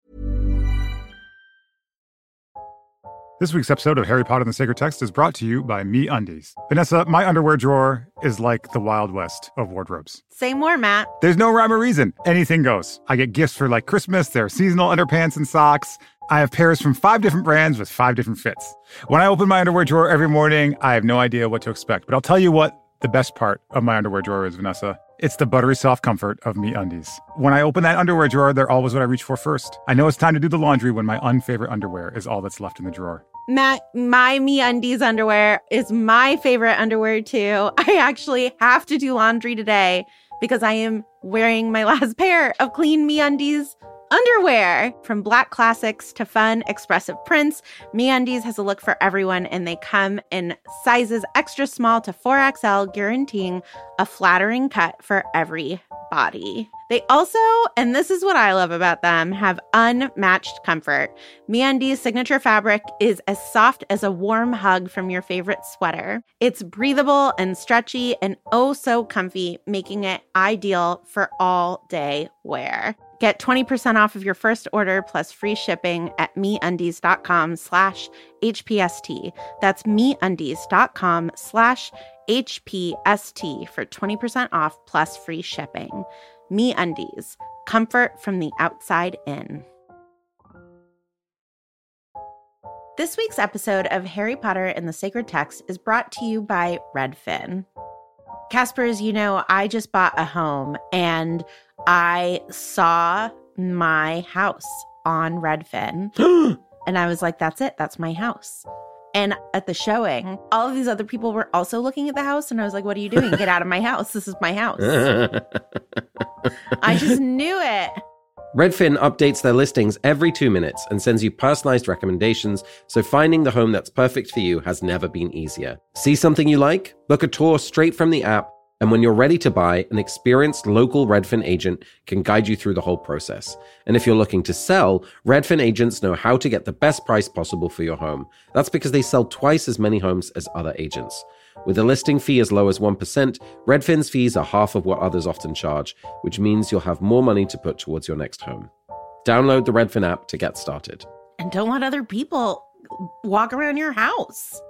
This week's episode of Harry Potter and the Sacred Text is brought to you by MeUndies. Vanessa, my underwear drawer is like the Wild West of wardrobes. Say more, Matt. There's no rhyme or reason. Anything goes. I get gifts for like Christmas. There are seasonal underpants and socks. I have pairs from five different brands with five different fits. When I open my underwear drawer every morning, I have no idea what to expect. But I'll tell you what the best part of my underwear drawer is, Vanessa. It's the buttery soft comfort of MeUndies. When I open that underwear drawer, they're always what I reach for first. I know it's time to do the laundry when my unfavorite underwear is all that's left in the drawer. Matt, my MeUndies underwear is my favorite underwear too. I actually have to do laundry today because I am wearing my last pair of clean MeUndies underwear. From black classics to fun, expressive prints, MeUndies has a look for everyone, and they come in sizes extra small to four X L, guaranteeing a flattering cut for every body. They also, and this is what I love about them, have unmatched comfort. MeUndies' signature fabric is as soft as a warm hug from your favorite sweater. It's breathable and stretchy and oh so comfy, making it ideal for all-day wear. Get twenty percent off of your first order plus free shipping at MeUndies.com slash HPST. That's MeUndies.com slash HPST for twenty percent off plus free shipping. MeUndies, comfort from the outside in. This week's episode of Harry Potter and the Sacred Text is brought to you by Redfin. Casper, as you know, I just bought a home and I saw my house on Redfin and I was like, that's it. That's my house. And at the showing, all of these other people were also looking at the house. And I was like, what are you doing? Get out of my house. This is my house. I just knew it. Redfin updates their listings every two minutes and sends you personalized recommendations, so finding the home that's perfect for you has never been easier. See something you like? Book a tour straight from the app, and when you're ready to buy, an experienced local Redfin agent can guide you through the whole process. And if you're looking to sell, Redfin agents know how to get the best price possible for your home. That's because they sell twice as many homes as other agents. With a listing fee as low as one percent, Redfin's fees are half of what others often charge, which means you'll have more money to put towards your next home. Download the Redfin app to get started. And don't let other people walk around your house.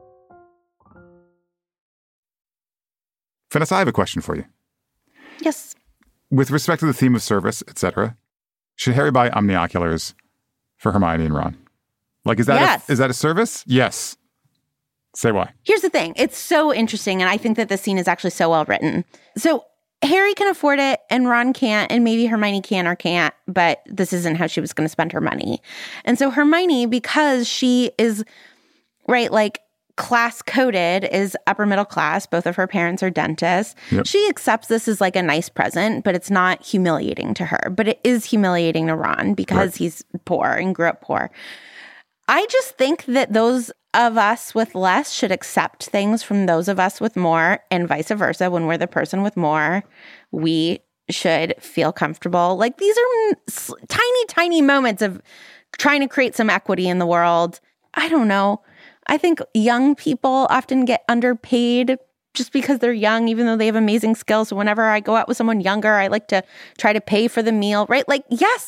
Vanessa, I have a question for you. Yes. With respect to the theme of service, et cetera, should Harry buy omnioculars for Hermione and Ron? Like, is that yes. a, is that a service? Yes. Say why. Here's the thing. It's so interesting, and I think that the scene is actually so well written. So Harry can afford it, and Ron can't, and maybe Hermione can or can't, but this isn't how she was going to spend her money. And so Hermione, because she is, right, like, class-coded, is upper middle class, both of her parents are dentists, yep. She accepts this as, like, a nice present, but it's not humiliating to her. But it is humiliating to Ron because right. he's poor and grew up poor. I just think that those of us with less should accept things from those of us with more, and vice versa. When we're the person with more, we should feel comfortable. Like, these are tiny, tiny moments of trying to create some equity in the world. I don't know. I think young people often get underpaid just because they're young, even though they have amazing skills. So whenever I go out with someone younger, I like to try to pay for the meal, right? Like, yes,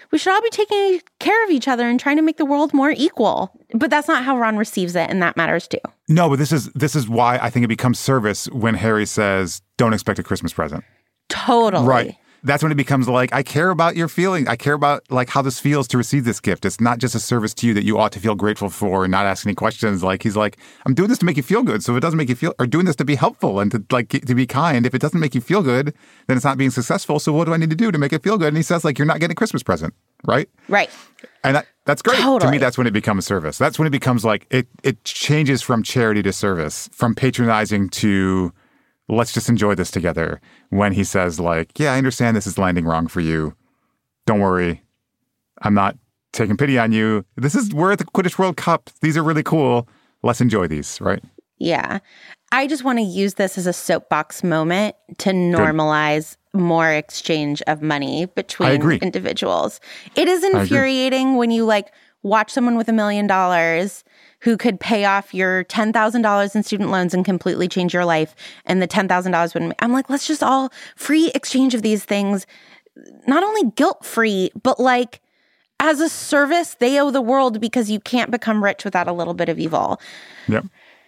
we should all be taking care of each other and trying to make the world more equal. But that's not how Ron receives it, and that matters too. No, but this is this is why I think it becomes service when Harry says, don't expect a Christmas present. Totally. Right. That's when it becomes like, I care about your feeling. I care about like how this feels to receive this gift. It's not just a service to you that you ought to feel grateful for and not ask any questions. Like he's like, I'm doing this to make you feel good. So if it doesn't make you feel, or doing this to be helpful and to like to be kind. If it doesn't make you feel good, then it's not being successful. So what do I need to do to make it feel good? And he says like, you're not getting a Christmas present, right? Right. And that, that's great. Totally. To me, that's when it becomes service. That's when it becomes like, it it changes from charity to service, from patronizing to let's just enjoy this together. When he says like, yeah, I understand this is landing wrong for you. Don't worry. I'm not taking pity on you. This is, we're at the Quidditch World Cup. These are really cool. Let's enjoy these, right? Yeah. I just want to use this as a soapbox moment to normalize Good. more exchange of money between individuals. It is infuriating when you like watch someone with a million dollars who could pay off your ten thousand dollars in student loans and completely change your life, and the ten thousand dollars wouldn't. I'm like, let's just all free exchange of these things, not only guilt-free, but like as a service they owe the world because you can't become rich without a little bit of evil. Yep.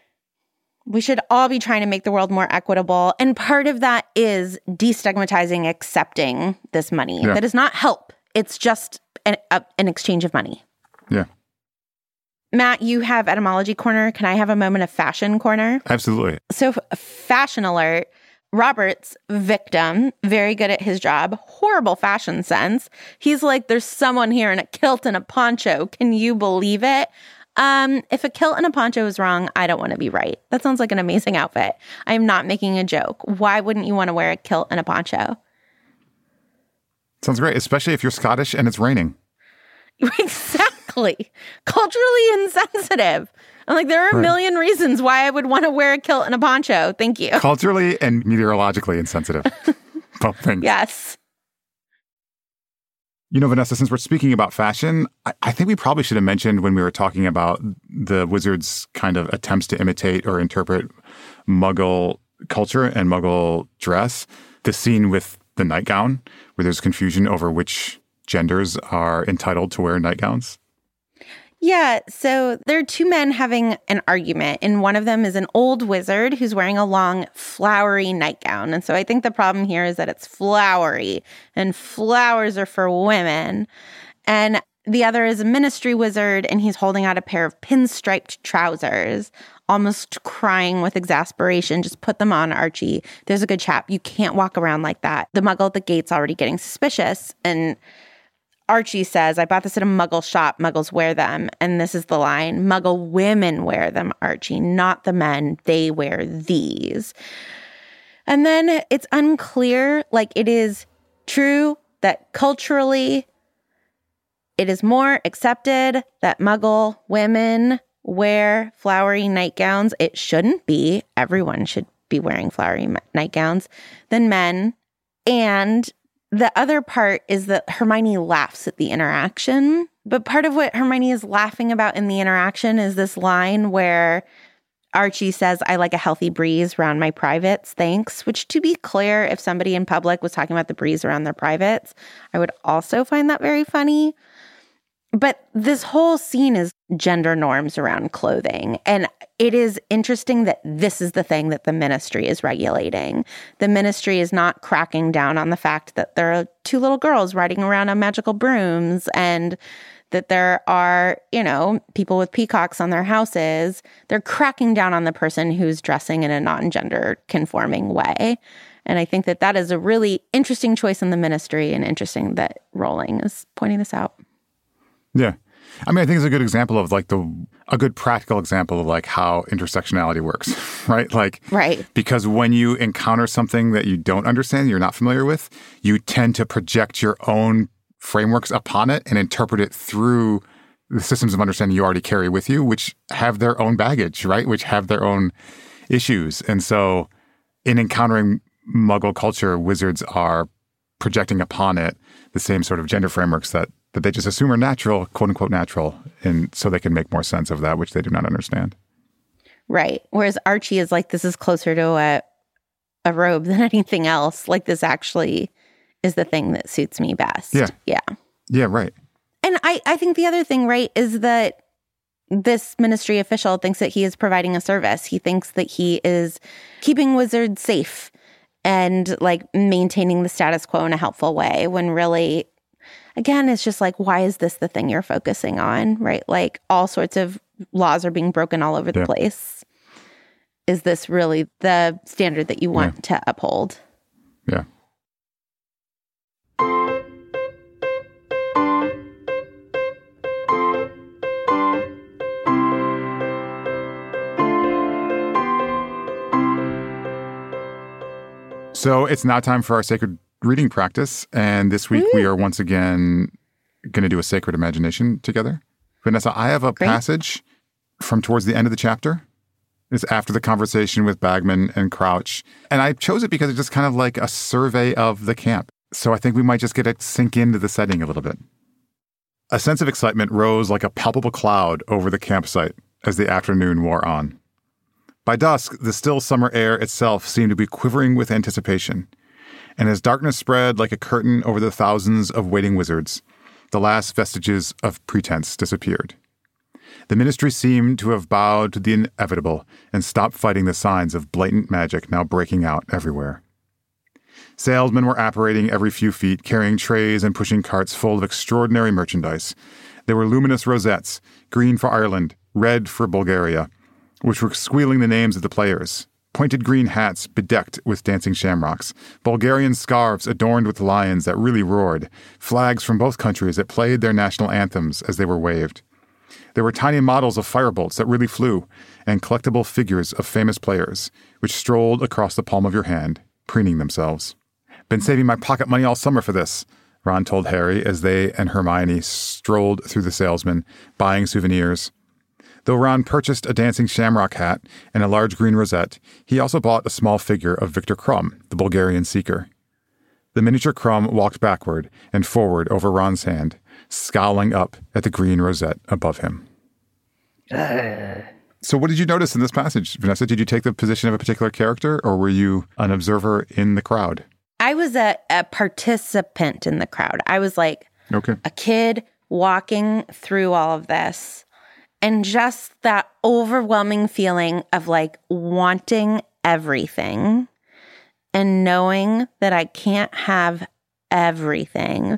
We should all be trying to make the world more equitable, and part of that is destigmatizing accepting this money. Yeah. That is not help. It's just an, a, an exchange of money. Yeah. Matt, you have Etymology Corner. Can I have a moment of Fashion Corner? Absolutely. So, fashion alert. Robert's victim, very good at his job, horrible fashion sense. He's like, there's someone here in a kilt and a poncho. Can you believe it? Um, if a kilt and a poncho is wrong, I don't want to be right. That sounds like an amazing outfit. I am not making a joke. Why wouldn't you want to wear a kilt and a poncho? Sounds great, especially if you're Scottish and it's raining. Exactly. Culturally insensitive. I'm like, there are a right. million reasons why I would want to wear a kilt and a poncho. Thank you. Culturally and meteorologically insensitive. Both things. Yes. You know, Vanessa, since we're speaking about fashion, I, I think we probably should have mentioned when we were talking about the Wizards' kind of attempts to imitate or interpret Muggle culture and Muggle dress, the scene with the nightgown, where there's confusion over which genders are entitled to wear nightgowns. Yeah, so there are two men having an argument, and one of them is an old wizard who's wearing a long, flowery nightgown. And so I think the problem here is that it's flowery, and flowers are for women. And the other is a ministry wizard, and he's holding out a pair of pinstriped trousers, almost crying with exasperation. Just put them on, Archie. There's a good chap. You can't walk around like that. The muggle at the gate's already getting suspicious, and Archie says, I bought this at a Muggle shop. Muggles wear them. And this is the line. Muggle women wear them, Archie, not the men. They wear these. And then it's unclear, like it is true that culturally it is more accepted that Muggle women wear flowery nightgowns. It shouldn't be. Everyone should be wearing flowery nightgowns than men. And the other part is that Hermione laughs at the interaction. But part of what Hermione is laughing about in the interaction is this line where Archie says, I like a healthy breeze around my privates, thanks. Which, to be clear, if somebody in public was talking about the breeze around their privates, I would also find that very funny. But this whole scene is gender norms around clothing. And it is interesting that this is the thing that the ministry is regulating. The ministry is not cracking down on the fact that there are two little girls riding around on magical brooms and that there are, you know, people with peacocks on their houses. They're cracking down on the person who's dressing in a non-gender conforming way. And I think that that is a really interesting choice in the ministry, and interesting that Rowling is pointing this out. Yeah. I mean, I think it's a good example of like the, a good practical example of like how intersectionality works, right? Like, right. Because when you encounter something that you don't understand, you're not familiar with, you tend to project your own frameworks upon it and interpret it through the systems of understanding you already carry with you, which have their own baggage, right? Which have their own issues. And so in encountering Muggle culture, wizards are projecting upon it the same sort of gender frameworks that that they just assume are natural, quote unquote natural, and so they can make more sense of that, which they do not understand. Right. Whereas Archie is like, this is closer to a a robe than anything else. Like, this actually is the thing that suits me best. Yeah. Yeah. Yeah, right. And I, I think the other thing, right, is that this ministry official thinks that he is providing a service. He thinks that he is keeping wizards safe and like maintaining the status quo in a helpful way, when really, again, it's just like, why is this the thing you're focusing on, right? Like all sorts of laws are being broken all over the yeah. place. Is this really the standard that you want yeah. to uphold? Yeah. So it's now time for our sacred reading practice. And this week Ooh. we are once again going to do a sacred imagination together. Vanessa, I have a Great. passage from towards the end of the chapter. It's after the conversation with Bagman and Crouch. And I chose it because it's just kind of like a survey of the camp. So I think we might just get it sink into the setting a little bit. A sense of excitement rose like a palpable cloud over the campsite as the afternoon wore on. By dusk, the still summer air itself seemed to be quivering with anticipation. And as darkness spread like a curtain over the thousands of waiting wizards, the last vestiges of pretense disappeared. The ministry seemed to have bowed to the inevitable and stopped fighting the signs of blatant magic now breaking out everywhere. Salesmen were apparating every few feet, carrying trays and pushing carts full of extraordinary merchandise. There were luminous rosettes, green for Ireland, red for Bulgaria, which were squealing the names of the players. Pointed green hats bedecked with dancing shamrocks, Bulgarian scarves adorned with lions that really roared, flags from both countries that played their national anthems as they were waved. There were tiny models of firebolts that really flew, and collectible figures of famous players, which strolled across the palm of your hand, preening themselves. Been saving my pocket money all summer for this, Ron told Harry as they and Hermione strolled through the salesmen, buying souvenirs. Though Ron purchased a dancing shamrock hat and a large green rosette, he also bought a small figure of Victor Krum, the Bulgarian seeker. The miniature Krum walked backward and forward over Ron's hand, scowling up at the green rosette above him. Uh. So what did you notice in this passage, Vanessa? Did you take the position of a particular character, or were you an observer in the crowd? I was a, a participant in the crowd. I was like okay. a kid walking through all of this. And just that overwhelming feeling of like wanting everything and knowing that I can't have everything.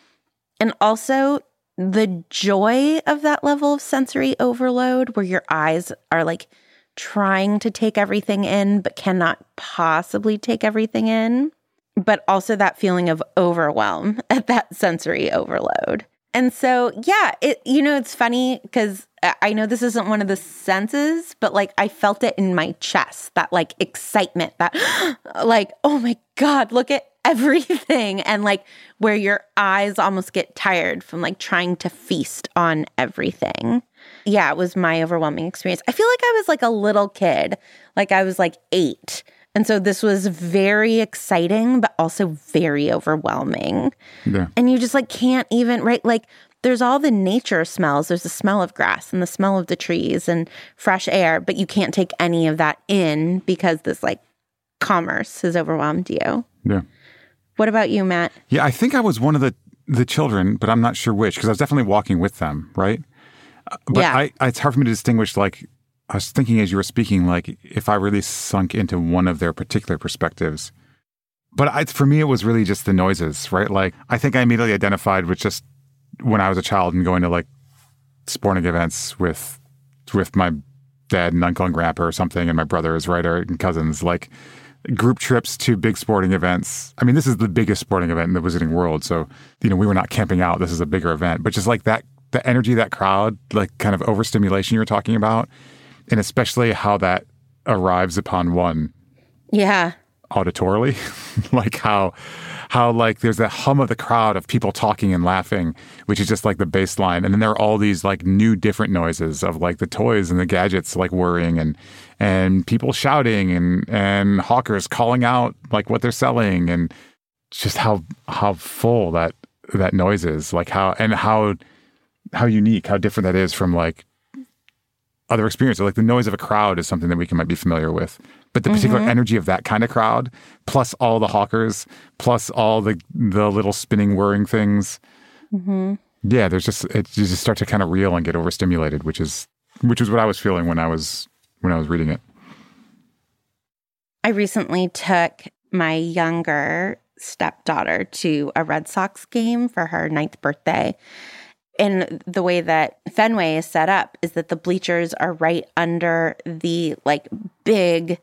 And also the joy of that level of sensory overload where your eyes are like trying to take everything in but cannot possibly take everything in. But also that feeling of overwhelm at that sensory overload. And so, yeah, it you know, it's funny because I know this isn't one of the senses, but like I felt it in my chest, that like excitement, that like, oh my God, look at everything. And like where your eyes almost get tired from like trying to feast on everything. Yeah, it was my overwhelming experience. I feel like I was like a little kid, like I was like eight. And so this was very exciting, but also very overwhelming. Yeah. And you just like can't even, right? Like there's all the nature smells. There's the smell of grass and the smell of the trees and fresh air, but you can't take any of that in because this like commerce has overwhelmed you. Yeah. What about you, Matt? Yeah, I think I was one of the, the children, but I'm not sure which, because I was definitely walking with them, right? But yeah. I, it's hard for me to distinguish like, I was thinking as you were speaking, like if I really sunk into one of their particular perspectives. But I, for me, it was really just the noises, right? Like I think I immediately identified with just when I was a child and going to like sporting events with with my dad and uncle and grandpa or something, and my brothers, right, or and cousins, like group trips to big sporting events. I mean, this is the biggest sporting event in the wizarding world. So, you know, we were not camping out. This is a bigger event. But just like that, the energy of that crowd, like kind of overstimulation you were talking about, and especially how that arrives upon one. Yeah. Auditorily. Like how, how like there's that hum of the crowd of people talking and laughing, which is just like the baseline. And then there are all these like new different noises of like the toys and the gadgets like whirring and, and people shouting and, and hawkers calling out like what they're selling, and just how, how full that, that noise is, like how, and how, how unique, how different that is from like other experiences. Like the noise of a crowd is something that we can might be familiar with, but the particular mm-hmm. energy of that kind of crowd, plus all the hawkers, plus all the the little spinning whirring things, Mm-hmm. Yeah, there's just it, you just start to kind of reel and get overstimulated, which is which is what I was feeling when I was when I was reading it. I recently took my younger stepdaughter to a Red Sox game for her ninth birthday. And the way that Fenway is set up is that the bleachers are right under the like big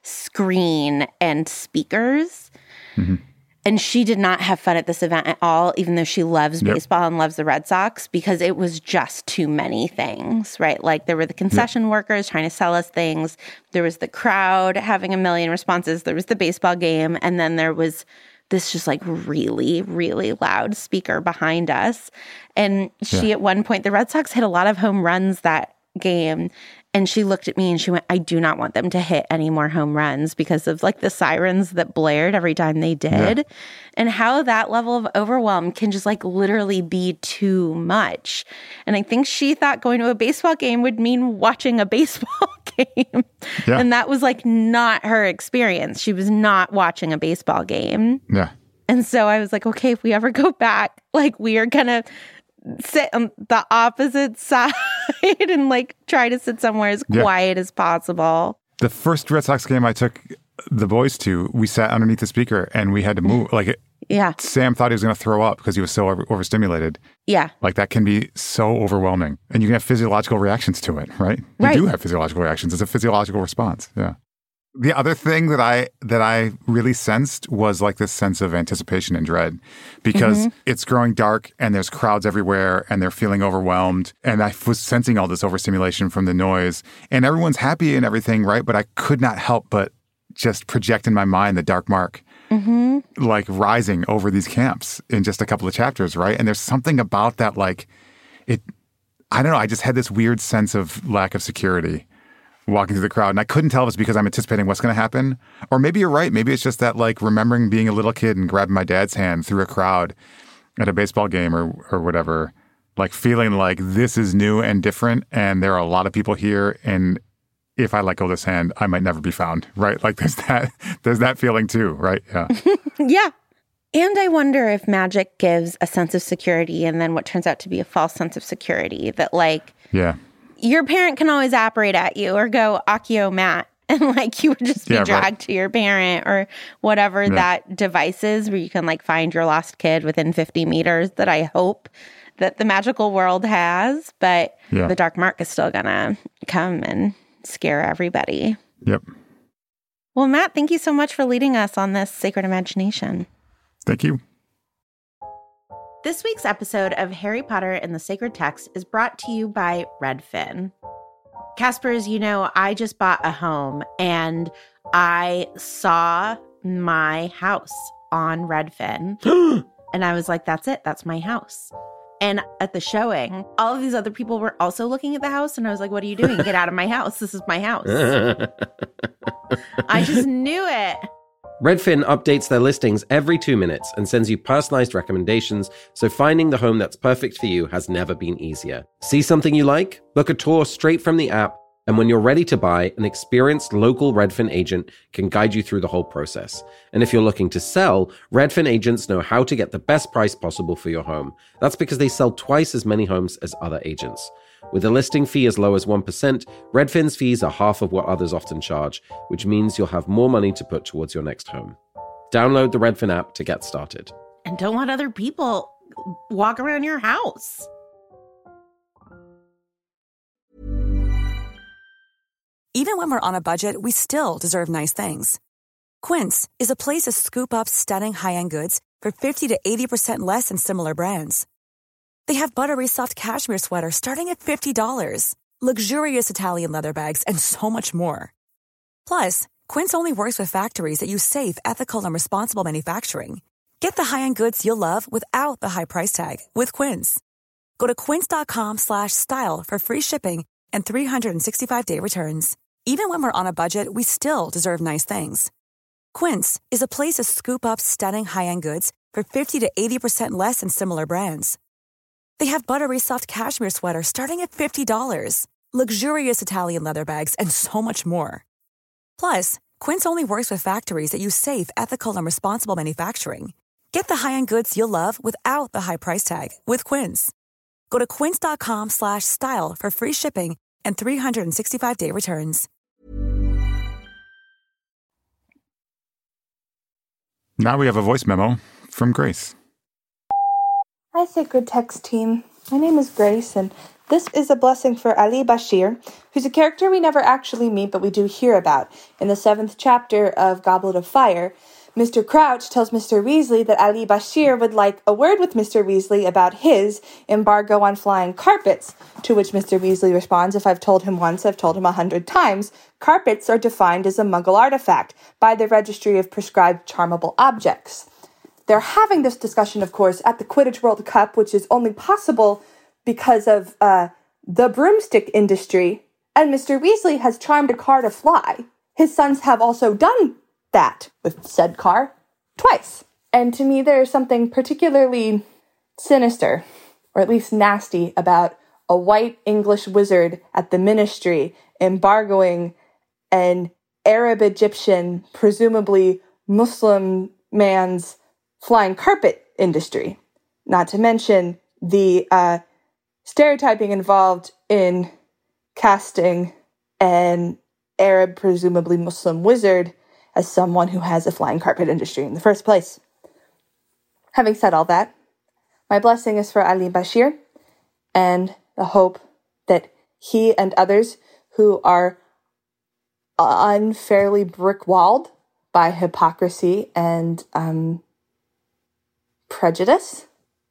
screen and speakers. Mm-hmm. And she did not have fun at this event at all, even though she loves yep. baseball and loves the Red Sox, because it was just too many things, right? Like there were the concession yep. workers trying to sell us things. There was the crowd having a million responses. There was the baseball game. And then there was this just like really, really loud speaker behind us. And she, yeah. at one point, the Red Sox hit a lot of home runs that game. And she looked at me and she went, I do not want them to hit any more home runs because of like the sirens that blared every time they did. Yeah. And how that level of overwhelm can just like literally be too much. And I think she thought going to a baseball game would mean watching a baseball game. Yeah. And that was like not her experience. She was not watching a baseball game. Yeah. And so I was like, okay, if we ever go back, like we are going to sit on the opposite side and like try to sit somewhere as yeah. quiet as possible. The first Red Sox game I took the boys to, we sat underneath the speaker and we had to move. Like, yeah, Sam thought he was going to throw up because he was so over- overstimulated. Yeah. Like that can be so overwhelming. And you can have physiological reactions to it, right? You right. do have physiological reactions. It's a physiological response. Yeah. The other thing that I that I really sensed was like this sense of anticipation and dread because mm-hmm. it's growing dark and there's crowds everywhere and they're feeling overwhelmed. And I was sensing all this overstimulation from the noise and everyone's happy and everything, right? But I could not help but just project in my mind the dark mark mm-hmm. like rising over these camps in just a couple of chapters, right? And there's something about that, like it, I don't know, I just had this weird sense of lack of security walking through the crowd. And I couldn't tell if it's because I'm anticipating what's going to happen. Or maybe you're right. Maybe it's just that like remembering being a little kid and grabbing my dad's hand through a crowd at a baseball game or or whatever, like feeling like this is new and different and there are a lot of people here and if I let go of this hand, I might never be found, right? Like there's that, there's that feeling too, right? Yeah. Yeah. And I wonder if magic gives a sense of security and then what turns out to be a false sense of security that like, yeah. your parent can always operate at you or go Accio Matt and like you would just be yeah, dragged right. to your parent or whatever yeah. that device is where you can like find your lost kid within fifty meters that I hope that the magical world has. But yeah. the dark mark is still going to come and scare everybody. Yep. Well, Matt, thank you so much for leading us on this sacred imagination. Thank you. This week's episode of Harry Potter and the Sacred Text is brought to you by Redfin. Casper, as you know, I just bought a home and I saw my house on Redfin. And I was like, that's it. That's my house. And at the showing, all of these other people were also looking at the house. And I was like, what are you doing? Get out of my house. This is my house. I just knew it. Redfin updates their listings every two minutes and sends you personalized recommendations, so finding the home that's perfect for you has never been easier. See something you like? Book a tour straight from the app, and when you're ready to buy, an experienced local Redfin agent can guide you through the whole process. And if you're looking to sell, Redfin agents know how to get the best price possible for your home. That's because they sell twice as many homes as other agents. With a listing fee as low as one percent, Redfin's fees are half of what others often charge, which means you'll have more money to put towards your next home. Download the Redfin app to get started. And don't let other people walk around your house. Even when we're on a budget, we still deserve nice things. Quince is a place to scoop up stunning high-end goods for fifty to eighty percent less than similar brands. They have buttery soft cashmere sweaters starting at fifty dollars, luxurious Italian leather bags, and so much more. Plus, Quince only works with factories that use safe, ethical, and responsible manufacturing. Get the high-end goods you'll love without the high price tag with Quince. Go to quince.com slash style for free shipping and three sixty-five day returns. Even when we're on a budget, we still deserve nice things. Quince is a place to scoop up stunning high-end goods for fifty to eighty percent less than similar brands. They have buttery soft cashmere sweaters starting at fifty dollars, luxurious Italian leather bags, and so much more. Plus, Quince only works with factories that use safe, ethical, and responsible manufacturing. Get the high-end goods you'll love without the high price tag with Quince. Go to quince.com slash style for free shipping and three sixty-five day returns. Now we have a voice memo from Grace. Hi, Sacred Text team. My name is Grace, and this is a blessing for Ali Bashir, who's a character we never actually meet, but we do hear about. In the seventh chapter of Goblet of Fire, Mister Crouch tells Mister Weasley that Ali Bashir would like a word with Mister Weasley about his embargo on flying carpets, to which Mister Weasley responds, if I've told him once, I've told him a hundred times. Carpets are defined as a Muggle artifact by the Registry of Prescribed Charmable Objects. They're having this discussion, of course, at the Quidditch World Cup, which is only possible because of uh, the broomstick industry, and Mister Weasley has charmed a car to fly. His sons have also done that with said car twice. And to me, there's something particularly sinister, or at least nasty, about a white English wizard at the Ministry embargoing an Arab-Egyptian, presumably Muslim man's flying carpet industry. Not to mention the uh, stereotyping involved in casting an Arab, presumably Muslim wizard as someone who has a flying carpet industry in the first place. Having said all that, my blessing is for Ali Bashir and the hope that he and others who are unfairly brick-walled by hypocrisy and um, prejudice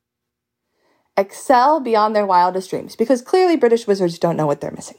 excel beyond their wildest dreams, because clearly British wizards don't know what they're missing.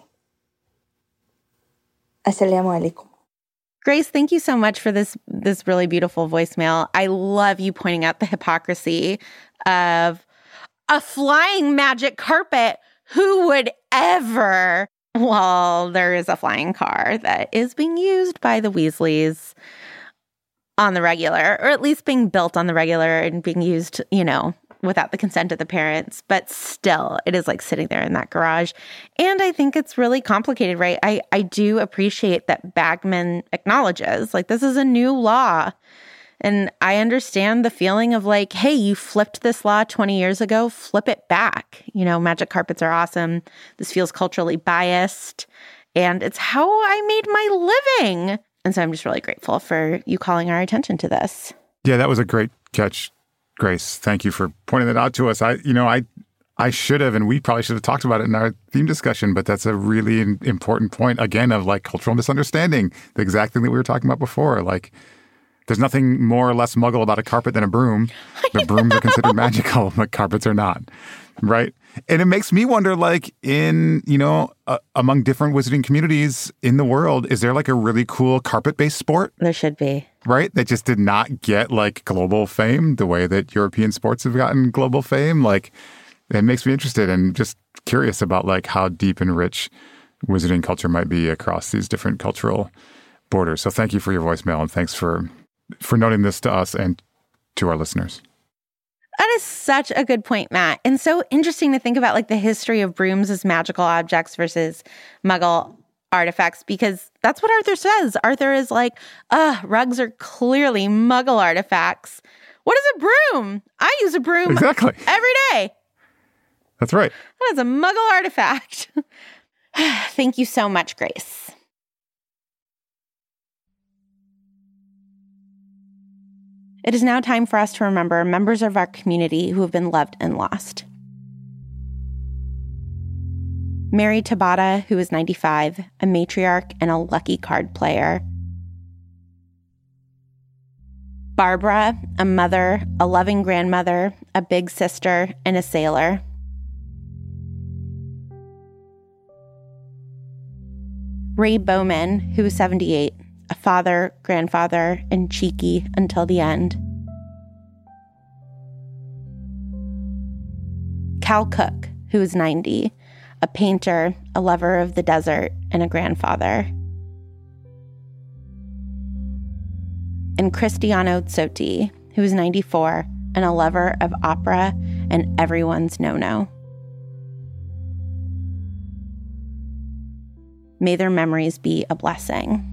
Assalamu alaikum. Grace, thank you so much for this this really beautiful voicemail. I love you pointing out the hypocrisy of a flying magic carpet. Who would ever? Well, there is a flying car that is being used by the Weasleys on the regular, or at least being built on the regular and being used, you know, without the consent of the parents. But still, it is like sitting there in that garage. And I think it's really complicated, right? I, I do appreciate that Bagman acknowledges, like, this is a new law. And I understand the feeling of like, hey, you flipped this law twenty years ago, flip it back. You know, magic carpets are awesome. This feels culturally biased. And it's how I made my living. And so I'm just really grateful for you calling our attention to this. Yeah, that was a great catch, Grace. Thank you for pointing that out to us. I, you know, I, I should have, and we probably should have talked about it in our theme discussion, but that's a really important point, again, of like cultural misunderstanding. The exact thing that we were talking about before. Like, there's nothing more or less Muggle about a carpet than a broom. The brooms are considered magical, but carpets are not, right? And it makes me wonder, like, in, you know, uh, among different wizarding communities in the world, is there like a really cool carpet-based sport? There should be. Right? That just did not get like global fame the way that European sports have gotten global fame. Like, it makes me interested and just curious about like how deep and rich wizarding culture might be across these different cultural borders. So thank you for your voicemail, and thanks for for noting this to us and to our listeners. That is such a good point, Matt. And so interesting to think about like the history of brooms as magical objects versus Muggle artifacts, because that's what Arthur says. Arthur is like, uh, rugs are clearly Muggle artifacts. What is a broom? I use a broom exactly every day. That's right. That is a Muggle artifact. Thank you so much, Grace. It is now time for us to remember members of our community who have been loved and lost. Mary Tabata, who is ninety-five, a matriarch and a lucky card player. Barbara, a mother, a loving grandmother, a big sister, and a sailor. Ray Bowman, who is seventy-eight, a father, grandfather, and cheeky until the end. Cal Cook, who is ninety, a painter, a lover of the desert, and a grandfather. And Cristiano Zotti, who is ninety-four, and a lover of opera and everyone's no-no. May their memories be a blessing.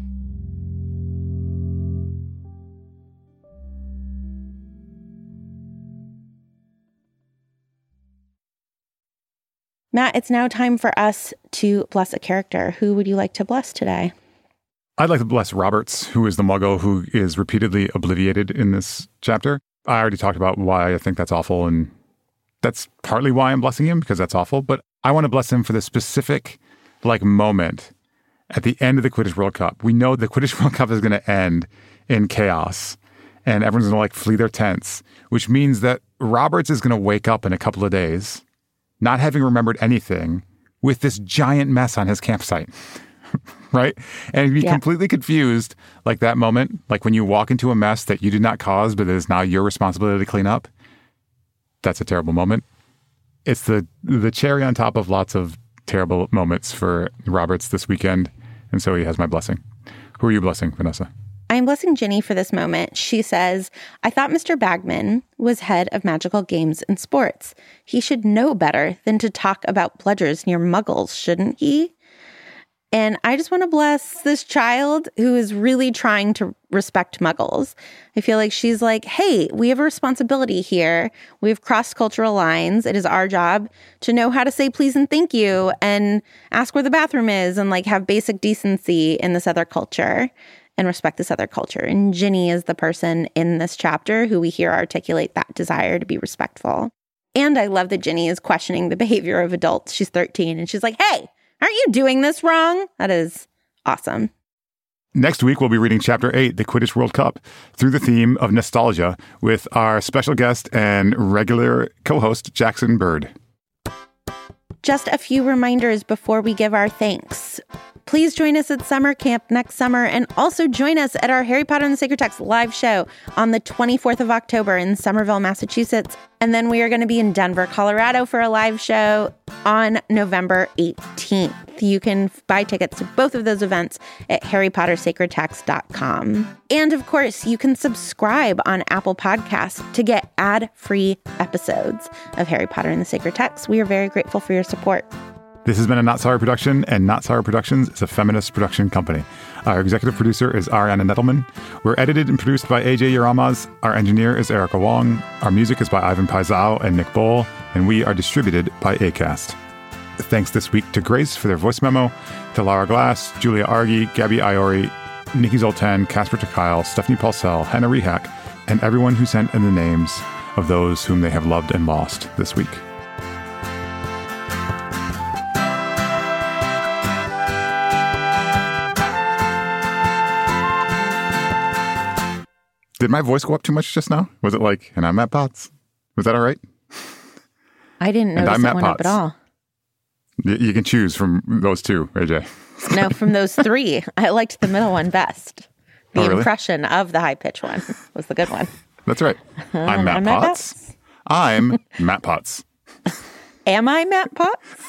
Matt, it's now time for us to bless a character. Who would you like to bless today? I'd like to bless Roberts, who is the muggle who is repeatedly obliviated in this chapter. I already talked about why I think that's awful, and that's partly why I'm blessing him, because that's awful. But I want to bless him for the specific, like, moment at the end of the Quidditch World Cup. We know the Quidditch World Cup is going to end in chaos, and everyone's going to, like, flee their tents, which means that Roberts is going to wake up in a couple of days, not having remembered anything, with this giant mess on his campsite. Right? And be yeah. completely confused, like that moment, like when you walk into a mess that you did not cause, but it is now your responsibility to clean up. That's a terrible moment. It's the the cherry on top of lots of terrible moments for Roberts this weekend. And so he has my blessing. Who are you blessing, Vanessa? I'm blessing Ginny for this moment. She says, I thought Mister Bagman was head of magical games and sports. He should know better than to talk about bludgers near muggles, shouldn't he? And I just want to bless this child who is really trying to respect muggles. I feel like she's like, hey, we have a responsibility here. We have crossed cultural lines. It is our job to know how to say please and thank you and ask where the bathroom is and like have basic decency in this other culture and respect this other culture. And Ginny is the person in this chapter who we hear articulate that desire to be respectful. And I love that Ginny is questioning the behavior of adults. She's thirteen and she's like, hey, aren't you doing this wrong? That is awesome. Next week, we'll be reading Chapter eight, The Quidditch World Cup, through the theme of nostalgia with our special guest and regular co-host, Jackson Bird. Just a few reminders before we give our thanks. Please join us at summer camp next summer and also join us at our Harry Potter and the Sacred Text live show on the twenty-fourth of October in Somerville, Massachusetts. And then we are going to be in Denver, Colorado for a live show on November eighteenth. You can buy tickets to both of those events at harry potter sacred text dot com. And of course, you can subscribe on Apple Podcasts to get ad-free episodes of Harry Potter and the Sacred Text. We are very grateful for your support. This has been a Not Sorry production, and Not Sorry Productions is a feminist production company. Our executive producer is Ariana Nettleman. We're edited and produced by A J Yaramas. Our engineer is Erica Wong. Our music is by Ivan Paisao and Nick Bowl, and we are distributed by Acast. Thanks this week to Grace for their voice memo, to Lara Glass, Julia Argy, Gabby Iori, Nikki Zoltan, Casper Takyle, Stephanie Paulsell, Hannah Rehack, and everyone who sent in the names of those whom they have loved and lost this week. Did my voice go up too much just now? Was it like, and I'm Matt Potts? Was that all right? I didn't notice it went up at all. Y- you can choose from those two, A J. No, from those three. I liked the middle one best. The oh, really? impression of the high-pitched one was the good one. That's right. I'm Matt I'm Potts. Matt Potts. I'm Matt Potts. Am I Matt Potts?